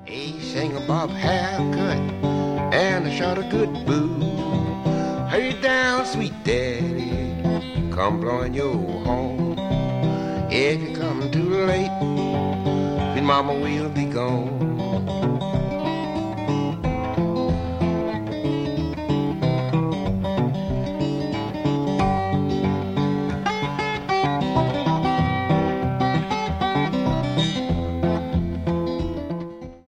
A single bob haircut and a shot of good booze. Hurry down, sweet daddy, come blowing your horn. If you come too late, sweet mama will be gone.